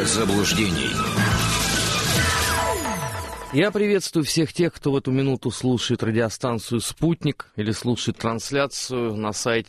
заблуждений. Я приветствую всех тех, кто в эту минуту слушает радиостанцию «Спутник» или слушает трансляцию на сайте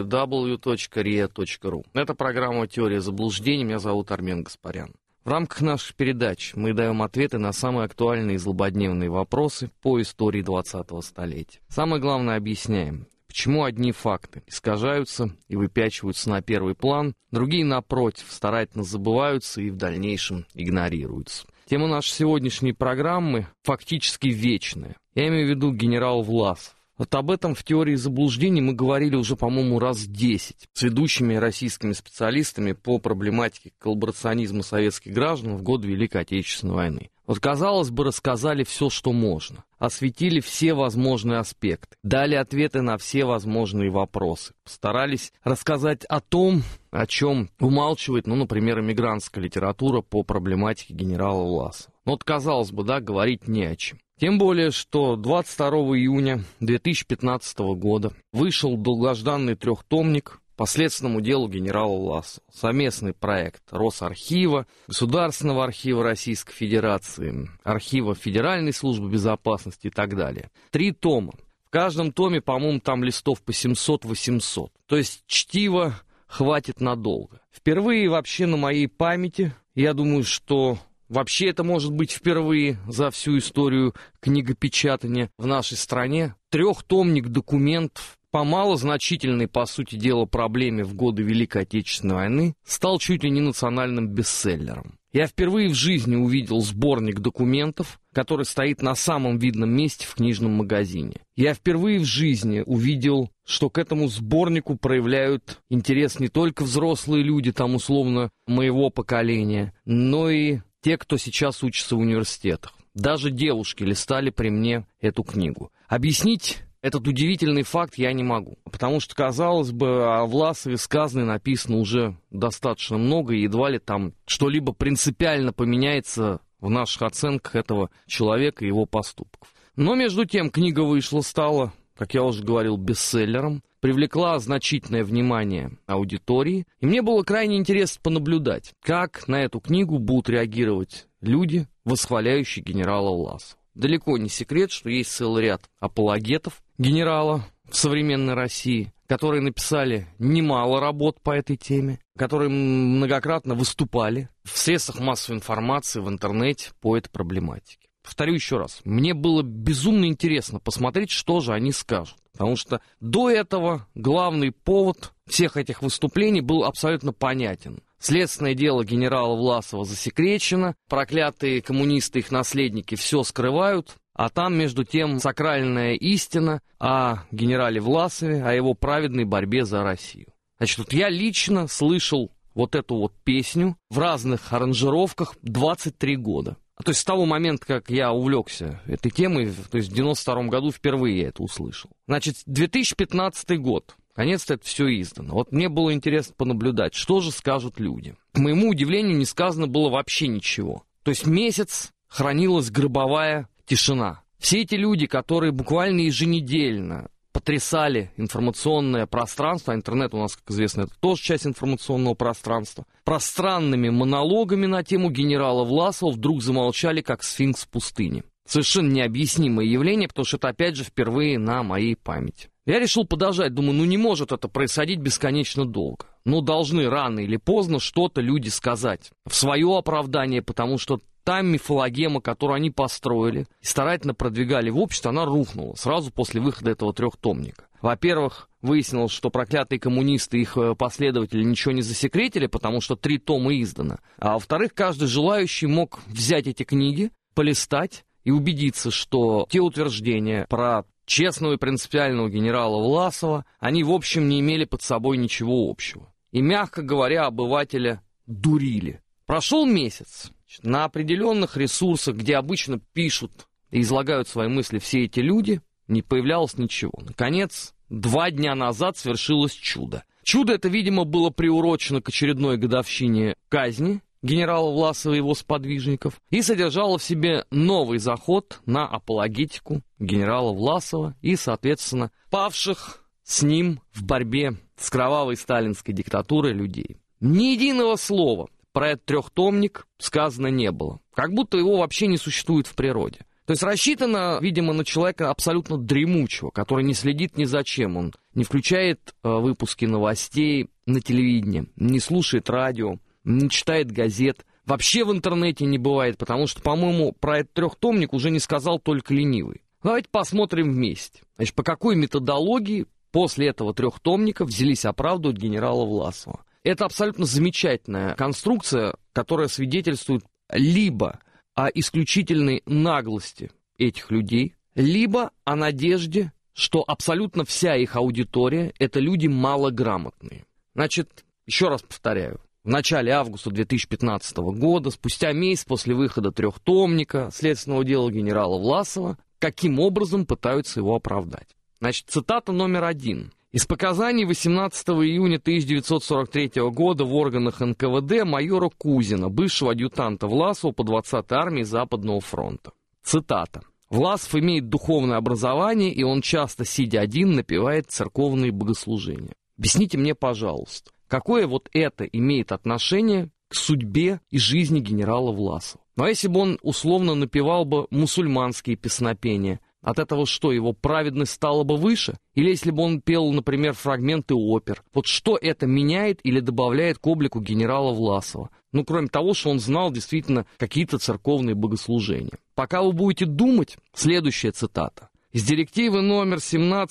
www.ria.ru. Это программа «Теория заблуждений». Меня зовут Армен Гаспарян. В рамках наших передач мы даем ответы на самые актуальные и злободневные вопросы по истории 20-го столетия. Самое главное объясняем, почему одни факты искажаются и выпячиваются на первый план, другие, напротив, старательно забываются и в дальнейшем игнорируются. Тема нашей сегодняшней программы фактически вечная. Я имею в виду генерал Власов. Вот об этом в теории заблуждений мы говорили уже, по-моему, раз 10 с ведущими российскими специалистами по проблематике коллаборационизма советских граждан в годы Великой Отечественной войны. Вот, казалось бы, рассказали все, что можно, осветили все возможные аспекты, дали ответы на все возможные вопросы, постарались рассказать о том, о чем умалчивает, например, эмигрантская литература по проблематике генерала Власова. Вот, казалось бы, говорить не о чем. Тем более, что 22 июня 2015 года вышел долгожданный трехтомник по следственному делу генерала Власова. Совместный проект Росархива, Государственного архива Российской Федерации, Архива Федеральной службы безопасности и так далее. 3 тома. В каждом томе, по-моему, там листов по 700-800. То есть чтива хватит надолго. Впервые вообще на моей памяти, я думаю, что вообще это может быть впервые за всю историю книгопечатания в нашей стране, 3-томник документов по малозначительной, по сути дела, проблеме в годы Великой Отечественной войны стал чуть ли не национальным бестселлером. Я впервые в жизни увидел сборник документов, который стоит на самом видном месте в книжном магазине. Я впервые в жизни увидел, что к этому сборнику проявляют интерес не только взрослые люди, там условно моего поколения, но и те, кто сейчас учится в университетах. Даже девушки листали при мне эту книгу. Объяснить этот удивительный факт я не могу, потому что, казалось бы, о Власове сказано и написано уже достаточно много, и едва ли там что-либо принципиально поменяется в наших оценках этого человека и его поступков. Но, между тем, книга вышла, стала, как я уже говорил, бестселлером, привлекла значительное внимание аудитории, и мне было крайне интересно понаблюдать, как на эту книгу будут реагировать люди, восхваляющие генерала Власова. Далеко не секрет, что есть целый ряд апологетов генерала в современной России, которые написали немало работ по этой теме, которые многократно выступали в средствах массовой информации, в интернете по этой проблематике. Повторю еще раз, мне было безумно интересно посмотреть, что же они скажут, потому что до этого главный повод всех этих выступлений был абсолютно понятен. Следственное дело генерала Власова засекречено, проклятые коммунисты, их наследники все скрывают, а там, между тем, сакральная истина о генерале Власове, о его праведной борьбе за Россию. Значит, вот я лично слышал вот эту вот песню в разных аранжировках 23 года. То есть с того момента, как я увлекся этой темой, то есть в 92 году впервые я это услышал. Значит, 2015 год. Наконец-то это все издано. Вот мне было интересно понаблюдать, что же скажут люди. К моему удивлению, не сказано было вообще ничего. То есть месяц хранилась гробовая тишина. Все эти люди, которые буквально еженедельно потрясали информационное пространство, а интернет у нас, как известно, это тоже часть информационного пространства, пространными монологами на тему генерала Власова вдруг замолчали, как сфинкс в пустыне. Совершенно необъяснимое явление, потому что это, опять же, впервые на моей памяти. Я решил подождать, думаю, не может это происходить бесконечно долго. Должны рано или поздно что-то люди сказать в свое оправдание, потому что та мифологема, которую они построили и старательно продвигали в обществе, она рухнула сразу после выхода этого 3-томника. Во-первых, выяснилось, что проклятые коммунисты и их последователи ничего не засекретили, потому что 3 тома издано. А во-вторых, каждый желающий мог взять эти книги, полистать и убедиться, что те утверждения про честного и принципиального генерала Власова, они, в общем, не имели под собой ничего общего. И, мягко говоря, обывателя дурили. Прошел месяц. На определенных ресурсах, где обычно пишут и излагают свои мысли все эти люди, не появлялось ничего. Наконец, 2 дня назад свершилось чудо. Чудо это, видимо, было приурочено к очередной годовщине казни генерала Власова и его сподвижников и содержало в себе новый заход на апологетику генерала Власова и, соответственно, павших с ним в борьбе с кровавой сталинской диктатурой людей. Ни единого слова про этот трехтомник сказано не было. Как будто его вообще не существует в природе. То есть рассчитано, видимо, на человека абсолютно дремучего, который не следит ни за чем. Он не включает выпуски новостей на телевидении, не слушает радио, не читает газет. Вообще в интернете не бывает, потому что, по-моему, про этот трехтомник уже не сказал только ленивый. Давайте посмотрим вместе. Значит, по какой методологии после этого трехтомника взялись оправдывать генерала Власова. Это абсолютно замечательная конструкция, которая свидетельствует либо о исключительной наглости этих людей, либо о надежде, что абсолютно вся их аудитория – это люди малограмотные. Значит, еще раз повторяю, в начале августа 2015 года, спустя месяц после выхода трехтомника следственного дела генерала Власова, каким образом пытаются его оправдать. Значит, цитата номер 1. Из показаний 18 июня 1943 года в органах НКВД майора Кузина, бывшего адъютанта Власова по 20-й армии Западного фронта. Цитата. «Власов имеет духовное образование, и он часто, сидя один, напевает церковные богослужения». Объясните мне, пожалуйста, какое вот это имеет отношение к судьбе и жизни генерала Власова? Ну а если бы он условно напевал бы мусульманские песнопения, от этого что, его праведность стала бы выше? Или если бы он пел, например, фрагменты опер? Вот что это меняет или добавляет к облику генерала Власова? Ну, кроме того, что он знал действительно какие-то церковные богослужения. Пока вы будете думать, следующая цитата. Из директивы номер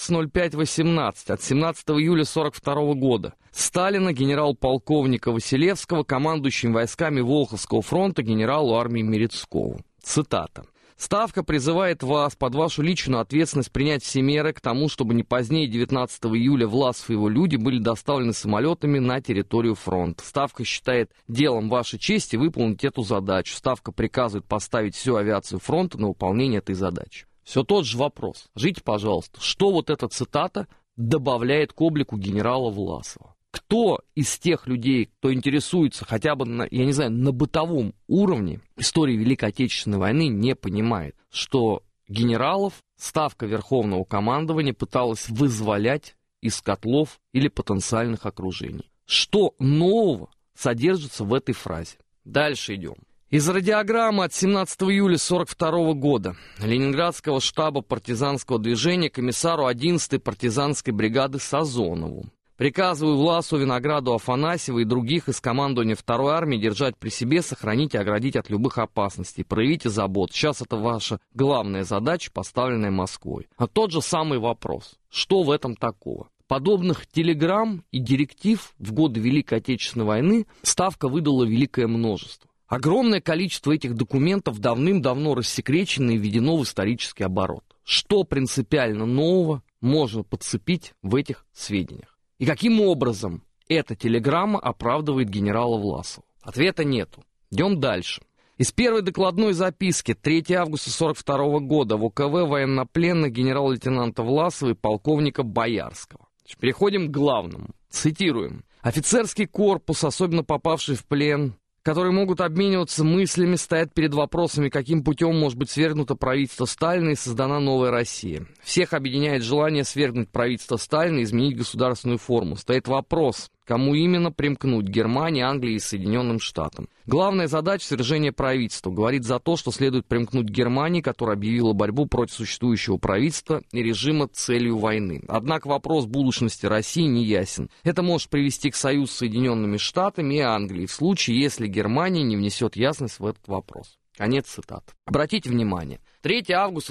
170518 от 17 июля 1942 года Сталина генерал-полковника Василевского, командующим войсками Волховского фронта генералу армии Мерецкову. Цитата. «Ставка призывает вас под вашу личную ответственность принять все меры к тому, чтобы не позднее 19 июля Власов и его люди были доставлены самолетами на территорию фронта. Ставка считает делом вашей чести выполнить эту задачу. Ставка приказывает поставить всю авиацию фронта на выполнение этой задачи». Все тот же вопрос. Скажите, пожалуйста, что вот эта цитата добавляет к облику генерала Власова? Кто из тех людей, кто интересуется хотя бы, на бытовом уровне истории Великой Отечественной войны, не понимает, что генералов Ставка Верховного командования пыталась вызволять из котлов или потенциальных окружений? Что нового содержится в этой фразе? Дальше идем. Из радиограммы от 17 июля 1942 года Ленинградского штаба партизанского движения комиссару 11-й партизанской бригады Сазонову. Приказываю Власову, Винограду, Афанасьеву и других из командования 2-й армии держать при себе, сохранить и оградить от любых опасностей. Проявите заботу. Сейчас это ваша главная задача, поставленная Москвой. А тот же самый вопрос. Что в этом такого? Подобных телеграмм и директив в годы Великой Отечественной войны Ставка выдала великое множество. Огромное количество этих документов давным-давно рассекречено и введено в исторический оборот. Что принципиально нового можно подцепить в этих сведениях? И каким образом эта телеграмма оправдывает генерала Власова? Ответа нету. Идем дальше. Из первой докладной записки 3 августа 1942 года в ОКВ военнопленных генерал-лейтенанта Власова и полковника Боярского. Переходим к главному. Цитируем. «Офицерский корпус, особенно попавший в плен, которые могут обмениваться мыслями, стоят перед вопросами, каким путем может быть свергнуто правительство Сталина и создана новая Россия. Всех объединяет желание свергнуть правительство Сталина и изменить государственную форму. Стоит вопрос, кому именно примкнуть – Германии, Англии и Соединенным Штатам. Главная задача – свержение правительства. Говорит за то, что следует примкнуть к Германии, которая объявила борьбу против существующего правительства и режима целью войны. Однако вопрос будущности России не ясен. Это может привести к союзу с Соединенными Штатами и Англией в случае, если Германия не внесет ясность в этот вопрос». Конец цитаты. Обратите внимание, 3 августа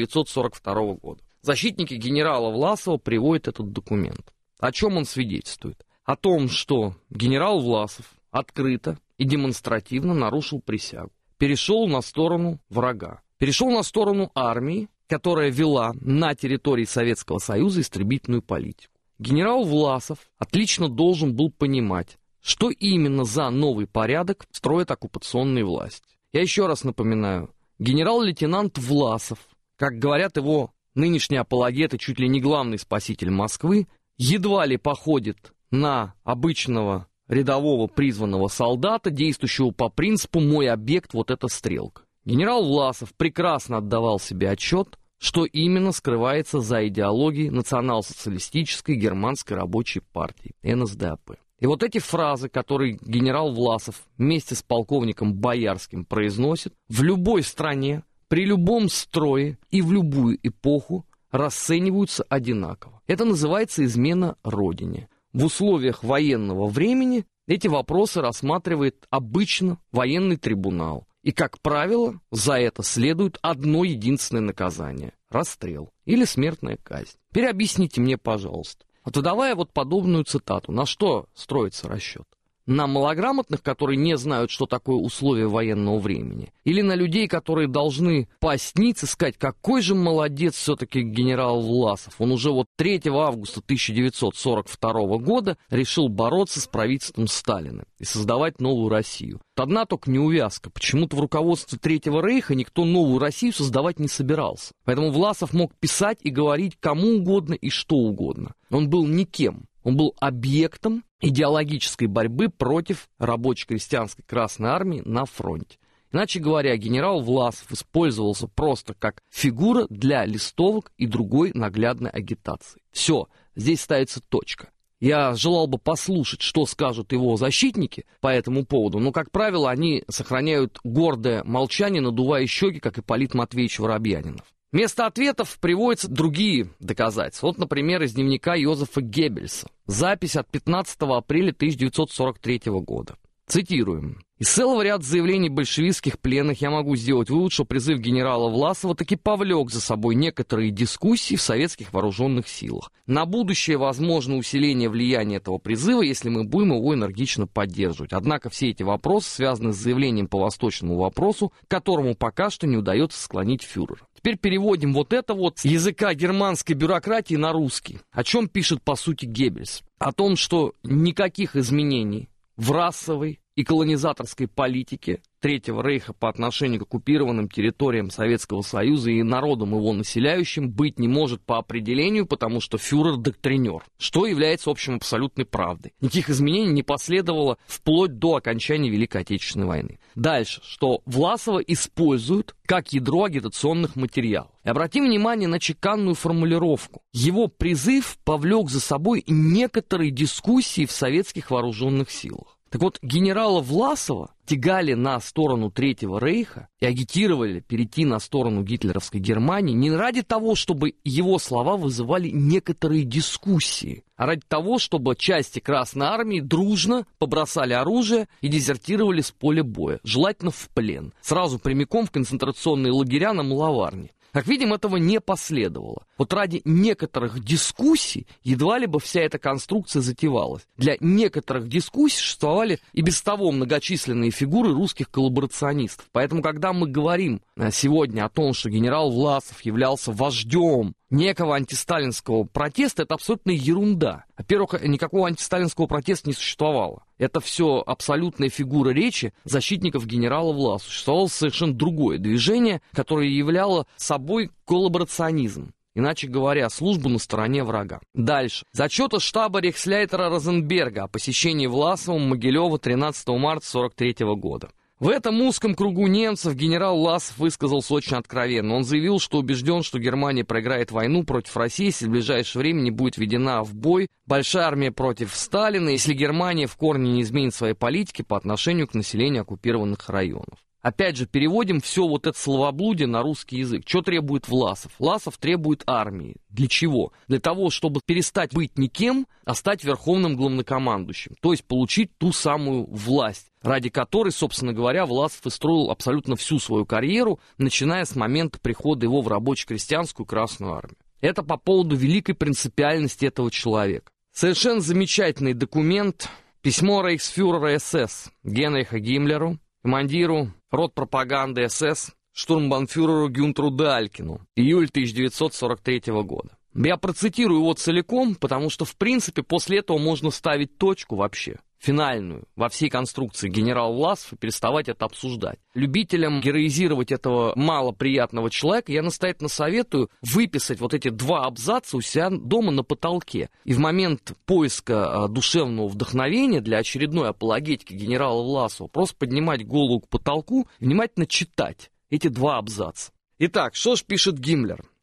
1942 года. Защитники генерала Власова приводят этот документ. О чем он свидетельствует? О том, что генерал Власов открыто и демонстративно нарушил присягу. Перешел на сторону врага. Перешел на сторону армии, которая вела на территории Советского Союза истребительную политику. Генерал Власов отлично должен был понимать, что именно за новый порядок строят оккупационные власти. Я еще раз напоминаю, генерал-лейтенант Власов, как говорят его нынешние апологеты, чуть ли не главный спаситель Москвы, едва ли походит на обычного рядового призванного солдата, действующего по принципу «мой объект, вот эта стрелка». Генерал Власов прекрасно отдавал себе отчет, что именно скрывается за идеологией национал-социалистической германской рабочей партии НСДАП. И вот эти фразы, которые генерал Власов вместе с полковником Боярским произносит, в любой стране, при любом строе и в любую эпоху расцениваются одинаково. Это называется измена Родине. В условиях военного времени эти вопросы рассматривает обычно военный трибунал. И, как правило, за это следует одно единственное наказание – расстрел или смертная казнь. Теперь объясните мне, пожалуйста, вот выдавая вот подобную цитату, на что строится расчет? На малограмотных, которые не знают, что такое условия военного времени? Или на людей, которые должны поясниться, сказать, какой же молодец все-таки генерал Власов? Он уже вот 3 августа 1942 года решил бороться с правительством Сталина и создавать новую Россию. Одна только неувязка. Почему-то в руководстве Третьего Рейха никто новую Россию создавать не собирался. Поэтому Власов мог писать и говорить кому угодно и что угодно. Он был никем. Он был объектом идеологической борьбы против рабоче-крестьянской Красной Армии на фронте. Иначе говоря, генерал Власов использовался просто как фигура для листовок и другой наглядной агитации. Все, здесь ставится точка. Я желал бы послушать, что скажут его защитники по этому поводу, но, как правило, они сохраняют гордое молчание, надувая щеки, как Ипполит Матвеевич Воробьянинов. Вместо ответов приводятся другие доказательства. Вот, например, из дневника Йозефа Геббельса. Запись от 15 апреля 1943 года. Цитируем. Из целого ряда заявлений большевистских пленных я могу сделать вывод, что призыв генерала Власова таки повлек за собой некоторые дискуссии в советских вооруженных силах. На будущее возможно усиление влияния этого призыва, если мы будем его энергично поддерживать. Однако все эти вопросы связаны с заявлением по восточному вопросу, к которому пока что не удается склонить фюрера. Теперь переводим вот это вот с языка германской бюрократии на русский. О чем пишет по сути Геббельс? О том, что никаких изменений в расовой и колонизаторской политике Третьего Рейха по отношению к оккупированным территориям Советского Союза и народам его населяющим быть не может по определению, потому что фюрер доктринер, что является, в общем, абсолютной правдой. Никаких изменений не последовало вплоть до окончания Великой Отечественной войны. Дальше, что Власова используют как ядро агитационных материалов. И обратим внимание на чеканную формулировку. Его призыв повлек за собой некоторые дискуссии в советских вооруженных силах. Так вот, генерала Власова тягали на сторону Третьего Рейха и агитировали перейти на сторону гитлеровской Германии не ради того, чтобы его слова вызывали некоторые дискуссии, а ради того, чтобы части Красной Армии дружно побросали оружие и дезертировали с поля боя, желательно в плен, сразу прямиком в концентрационные лагеря на Маловарне. Как видим, этого не последовало. Вот ради некоторых дискуссий едва ли бы вся эта конструкция затевалась. Для некоторых дискуссий существовали и без того многочисленные фигуры русских коллаборационистов. Поэтому, когда мы говорим сегодня о том, что генерал Власов являлся вождем некого антисталинского протеста, это абсолютная ерунда. Во-первых, никакого антисталинского протеста не существовало. Это все абсолютная фигура речи защитников генерала Власова. Существовало совершенно другое движение, которое являло собой коллаборационизм. Иначе говоря, службу на стороне врага. Дальше. Зачеты штаба рейхсляйтера Розенберга о посещении Власовым Могилева 13 марта 1943 года. В этом узком кругу немцев генерал Власов высказался очень откровенно. Он заявил, что убежден, что Германия проиграет войну против России, если в ближайшее время не будет введена в бой большая армия против Сталина, если Германия в корне не изменит своей политики по отношению к населению оккупированных районов. Опять же, переводим все вот это словоблудие на русский язык. Что требует Власов? Власов требует армии. Для чего? Для того, чтобы перестать быть никем, а стать верховным главнокомандующим. То есть получить ту самую власть, ради которой, собственно говоря, Власов и строил абсолютно всю свою карьеру, начиная с момента прихода его в рабоче-крестьянскую Красную Армию. Это по поводу великой принципиальности этого человека. Совершенно замечательный документ, письмо рейхсфюрера СС Генриха Гиммлеру, командиру ротпропаганды СС, штурмбанфюреру Гюнтеру Далькину, июль 1943 года. Я процитирую его целиком, потому что, в принципе, после этого можно ставить точку вообще, финальную, во всей конструкции генерал Власов и переставать это обсуждать. Любителям героизировать этого малоприятного человека я настоятельно советую выписать вот эти 2 абзаца у себя дома на потолке. И в момент поиска душевного вдохновения для очередной апологетики генерала Власова просто поднимать голову к потолку и внимательно читать эти 2 абзаца. Итак, что ж пишет Гиммлер?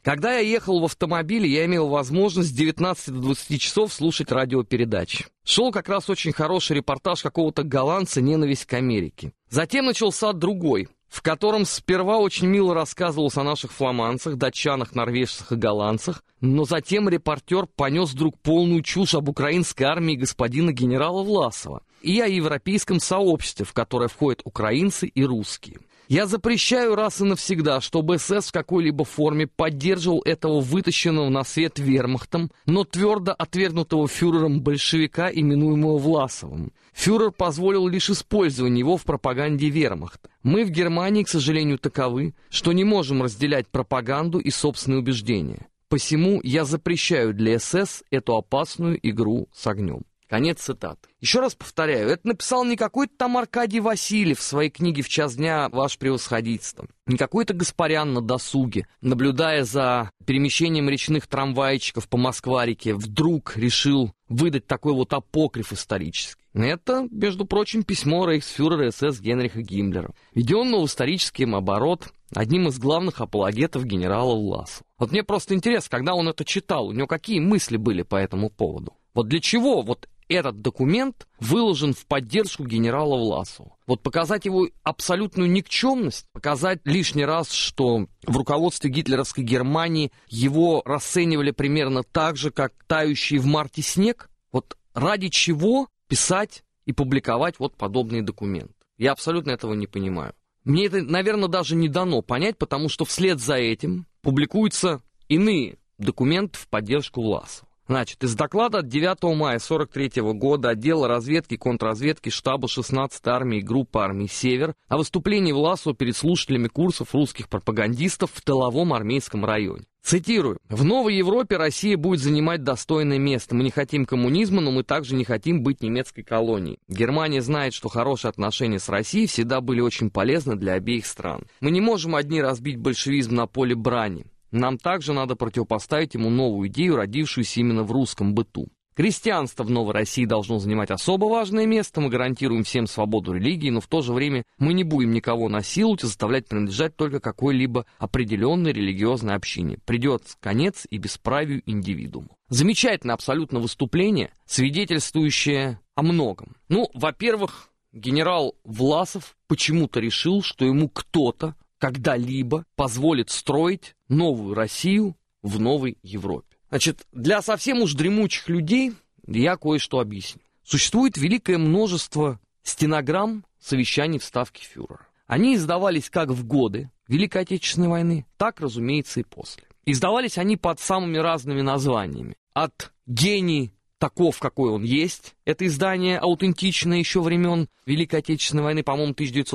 Когда я ехал в автомобиле, я имел возможность с 19 до 20 часов слушать радиопередачи. Шел как раз очень хороший репортаж какого-то голландца «Ненависть к Америке». Затем начался другой, в котором сперва очень мило рассказывалось о наших фламандцах, датчанах, норвежцах и голландцах, но затем репортер понес вдруг полную чушь об украинской армии господина генерала Власова и о европейском сообществе, в которое входят украинцы и русские. Я запрещаю раз и навсегда, чтобы СС в какой-либо форме поддерживал этого вытащенного на свет вермахтом, но твердо отвергнутого фюрером большевика, именуемого Власовым. Фюрер позволил лишь использование его в пропаганде вермахта. Мы в Германии, к сожалению, таковы, что не можем разделять пропаганду и собственные убеждения. Посему я запрещаю для СС эту опасную игру с огнем. Конец цитаты. Еще раз повторяю, это написал не какой-то там Аркадий Васильев в своей книге «В час дня, ваше превосходительство», не какой-то Гаспарян на досуге, наблюдая за перемещением речных трамвайчиков по Москва-реке, вдруг решил выдать такой вот апокриф исторический. Это, между прочим, письмо рейхсфюрера СС Генриха Гиммлера, введенного в исторический оборот одним из главных апологетов генерала Власова. Вот мне просто интересно, когда он это читал, у него какие мысли были по этому поводу? Вот для чего вот этот документ выложен в поддержку генерала Власова? Вот показать его абсолютную никчемность, показать лишний раз, что в руководстве гитлеровской Германии его расценивали примерно так же, как тающий в марте снег? Вот ради чего писать и публиковать вот подобные документы? Я абсолютно этого не понимаю. Мне это, наверное, даже не дано понять, потому что вслед за этим публикуются иные документы в поддержку Власова. Значит, из доклада от 9 мая 1943 года отдела разведки и контрразведки штаба 16-й армии группы армий «Север» о выступлении Власова перед слушателями курсов русских пропагандистов в тыловом армейском районе. Цитирую. «В новой Европе Россия будет занимать достойное место. Мы не хотим коммунизма, но мы также не хотим быть немецкой колонией. Германия знает, что хорошие отношения с Россией всегда были очень полезны для обеих стран. Мы не можем одни разбить большевизм на поле брани. Нам также надо противопоставить ему новую идею, родившуюся именно в русском быту. Крестьянство в Новой России должно занимать особо важное место, мы гарантируем всем свободу религии, но в то же время мы не будем никого насиловать и заставлять принадлежать только какой-либо определенной религиозной общине. Придет конец и бесправию индивидуума». Замечательное абсолютно выступление, свидетельствующее о многом. Ну, во-первых, генерал Власов почему-то решил, что ему кто-то когда-либо позволит строить новую Россию в новой Европе. Значит, для совсем уж дремучих людей я кое-что объясню. Существует великое множество стенограмм совещаний в Ставке фюрера. Они издавались как в годы Великой Отечественной войны, так, разумеется, и после. Издавались они под самыми разными названиями. От «Гений таков, какой он есть». Это издание аутентичное еще времен Великой Отечественной войны, по-моему,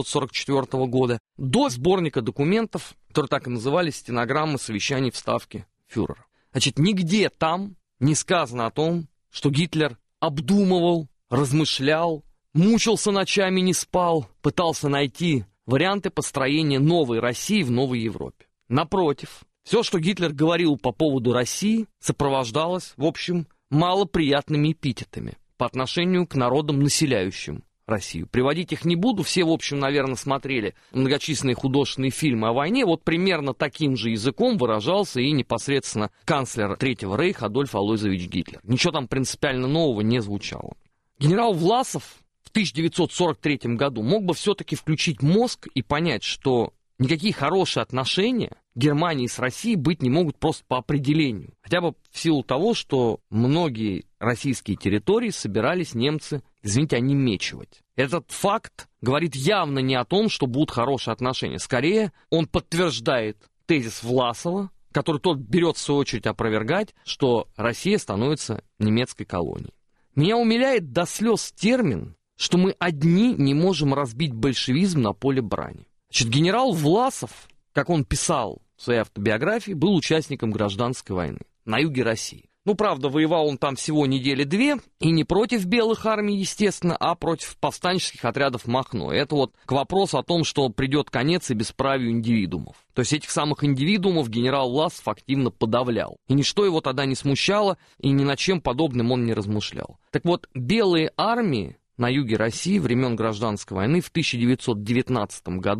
1944 года, до сборника документов, которые так и назывались «Стенограммы совещаний в Ставке фюрера». Значит, нигде там не сказано о том, что Гитлер обдумывал, размышлял, мучился ночами, не спал, пытался найти варианты построения новой России в новой Европе. Напротив, все, что Гитлер говорил по поводу России, сопровождалось, в общем, малоприятными эпитетами по отношению к народам, населяющим Россию. Приводить их не буду, все, в общем, наверное, смотрели многочисленные художественные фильмы о войне, вот примерно таким же языком выражался и непосредственно канцлер Третьего Рейха Адольф Алойзович Гитлер. Ничего там принципиально нового не звучало. Генерал Власов в 1943 году мог бы все-таки включить мозг и понять, что никакие хорошие отношения Германии с Россией быть не могут просто по определению. Хотя бы в силу того, что многие российские территории собирались немцы, извините, онемечивать. Этот факт говорит явно не о том, что будут хорошие отношения. Скорее, он подтверждает тезис Власова, который тот берет в свою очередь опровергать, что Россия становится немецкой колонией. Меня умиляет до слез термин, что мы одни не можем разбить большевизм на поле брани. Значит, генерал Власов, как он писал в своей автобиографии, был участником гражданской войны на юге России. Ну, правда, воевал он там всего недели-две, и не против белых армий, естественно, а против повстанческих отрядов Махно. Это вот к вопросу о том, что придет конец и бесправию индивидуумов. То есть этих самых индивидуумов генерал Власов активно подавлял. И ничто его тогда не смущало, и ни над чем подобным он не размышлял. Так вот, белые армии на юге России времен гражданской войны в 1919 году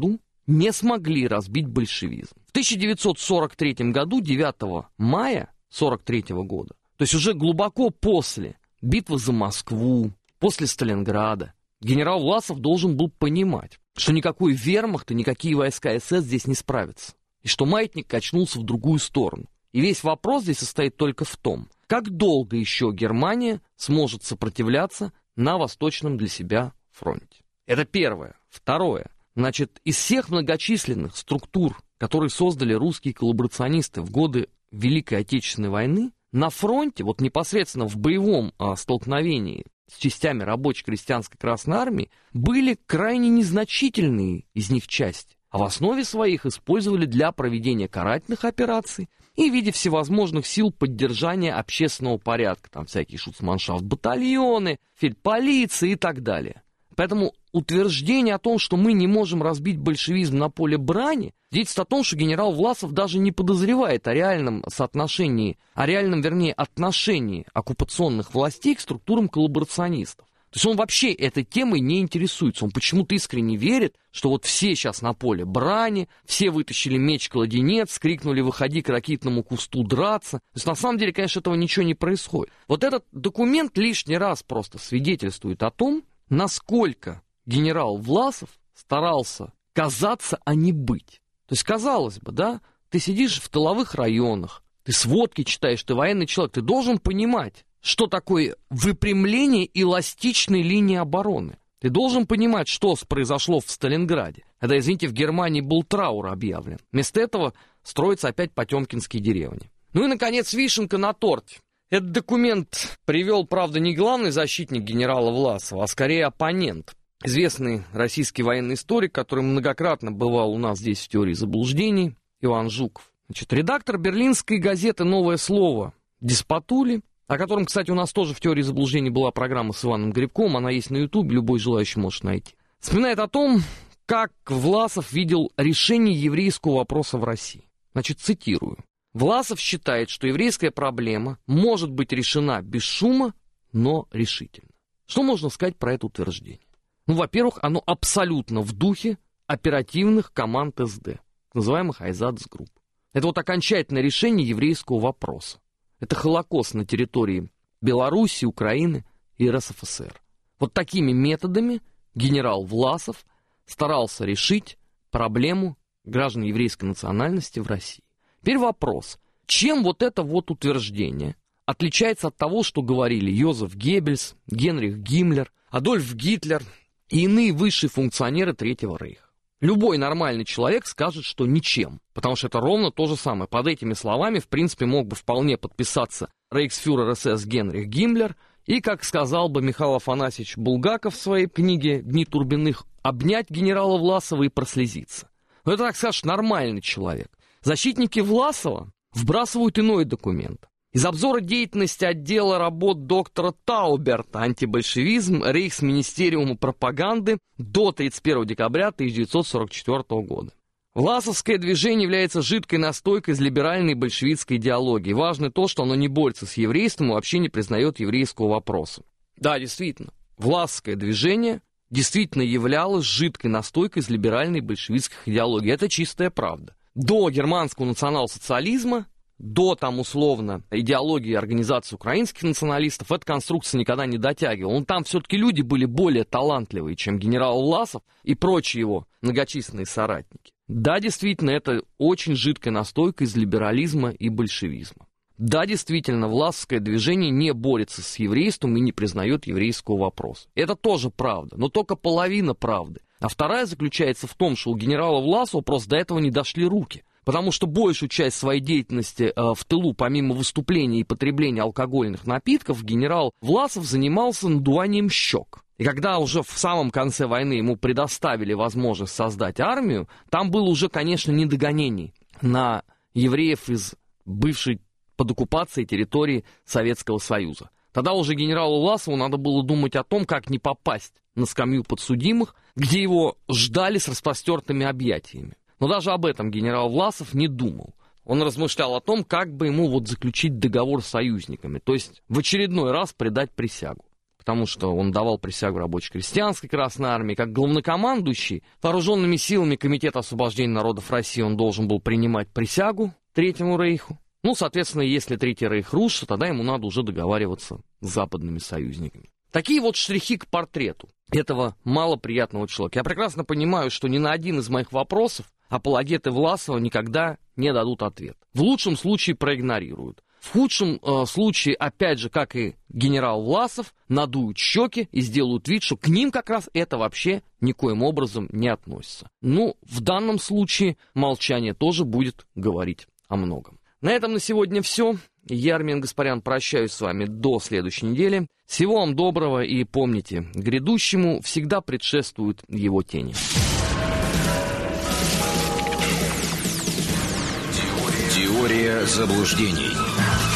не смогли разбить большевизм. В 1943 году, 9 мая 1943 года, то есть уже глубоко после битвы за Москву, после Сталинграда, генерал Власов должен был понимать, что никакой вермахт и никакие войска СС здесь не справятся, и что маятник качнулся в другую сторону. И весь вопрос здесь состоит только в том, как долго еще Германия сможет сопротивляться на восточном для себя фронте. Это первое. Второе. Значит, из всех многочисленных структур, которые создали русские коллаборационисты в годы Великой Отечественной войны, на фронте, вот непосредственно в боевом столкновении с частями рабоче-крестьянской Красной Армии, были крайне незначительные из них части, а в основе своих использовали для проведения карательных операций и в виде всевозможных сил поддержания общественного порядка, там всякие шуцманшафт-батальоны, фельдполиции и так далее. Поэтому утверждение о том, что мы не можем разбить большевизм на поле брани, свидетельствует о том, что генерал Власов даже не подозревает о реальном соотношении, отношении оккупационных властей к структурам коллаборационистов. То есть он вообще этой темой не интересуется. Он почему-то искренне верит, что вот все сейчас на поле брани, все вытащили меч-кладенец, крикнули «выходи к ракитному кусту драться». То есть на самом деле, конечно, этого ничего не происходит. Вот этот документ лишний раз просто свидетельствует о том, насколько генерал Власов старался казаться, а не быть. То есть, казалось бы, да, ты сидишь в тыловых районах, ты сводки читаешь, ты военный человек, ты должен понимать, что такое выпрямление эластичной линии обороны. Ты должен понимать, что произошло в Сталинграде, когда, извините, в Германии был траур объявлен. Вместо этого строятся опять потемкинские деревни. Ну и, наконец, вишенка на торте. Этот документ привел, правда, не главный защитник генерала Власова, а скорее оппонент. Известный российский военный историк, который многократно бывал у нас здесь в теории заблуждений, Иван Жуков. Значит, редактор берлинской газеты «Новое слово» Деспотули, о котором, кстати, у нас тоже в теории заблуждений была программа с Иваном Грибковым, она есть на Ютубе, любой желающий может найти. Вспоминает о том, как Власов видел решение еврейского вопроса в России. Значит, цитирую. Власов считает, что еврейская проблема может быть решена без шума, но решительно. Что можно сказать про это утверждение? Ну, во-первых, оно абсолютно в духе оперативных команд СД, называемых Айзацгрупп. Это вот окончательное решение еврейского вопроса. Это Холокост на территории Беларуси, Украины и РСФСР. Вот такими методами генерал Власов старался решить проблему граждан еврейской национальности в России. Теперь вопрос, чем вот это вот утверждение отличается от того, что говорили Йозеф Геббельс, Генрих Гиммлер, Адольф Гитлер и иные высшие функционеры Третьего Рейха? Любой нормальный человек скажет, что ничем, потому что это ровно то же самое. Под этими словами, в принципе, мог бы вполне подписаться рейхсфюрер СС Генрих Гиммлер и, как сказал бы Михаил Афанасьевич Булгаков в своей книге «Дни Турбиных», обнять генерала Власова и прослезиться. Но это, так скажешь, нормальный человек. Защитники Власова вбрасывают иной документ. Из обзора деятельности отдела работ доктора Тауберта «Антибольшевизм» Рейхсминистериума пропаганды до 31 декабря 1944 года. Власовское движение является жидкой настойкой из либеральной большевистской идеологии. Важно то, что оно не борется с еврейством и вообще не признает еврейского вопроса. Да, действительно, Власовское движение действительно являлось жидкой настойкой из либеральной большевистской идеологии. Это чистая правда. До германского национал-социализма, до, там, условно, идеологии организации украинских националистов, эта конструкция никогда не дотягивала. Но там все-таки люди были более талантливые, чем генерал Власов и прочие его многочисленные соратники. Да, действительно, это очень жидкая настойка из либерализма и большевизма. Да, действительно, власовское движение не борется с еврейством и не признает еврейского вопроса. Это тоже правда, но только половина правды. А вторая заключается в том, что у генерала Власова просто до этого не дошли руки. Потому что большую часть своей деятельности в тылу, помимо выступления и потребления алкогольных напитков, генерал Власов занимался надуванием щек. И когда уже в самом конце войны ему предоставили возможность создать армию, там было уже, конечно, недогонений на евреев из бывшей под оккупацией территории Советского Союза. Тогда уже генералу Власову надо было думать о том, как не попасть на скамью подсудимых, где его ждали с распростертыми объятиями. Но даже об этом генерал Власов не думал. Он размышлял о том, как бы ему вот заключить договор с союзниками, то есть в очередной раз предать присягу. потому что он давал присягу рабоче-крестьянской Красной Армии, как главнокомандующий вооруженными силами Комитета освобождения народов России он должен был принимать присягу Третьему Рейху. Ну, соответственно, если Третий Рейх рушится, тогда ему надо уже договариваться с западными союзниками. Такие вот штрихи к портрету этого малоприятного человека. Я прекрасно понимаю, что ни на один из моих вопросов апологеты Власова никогда не дадут ответ. В лучшем случае проигнорируют. В худшем случае, опять же, как и генерал Власов, надуют щеки и сделают вид, что к ним как раз это вообще никоим образом не относится. Ну, в данном случае молчание тоже будет говорить о многом. На этом на сегодня все. Я, Армен Гаспарян, прощаюсь с вами до следующей недели. Всего вам доброго и помните, грядущему всегда предшествуют его тени. Теория заблуждений.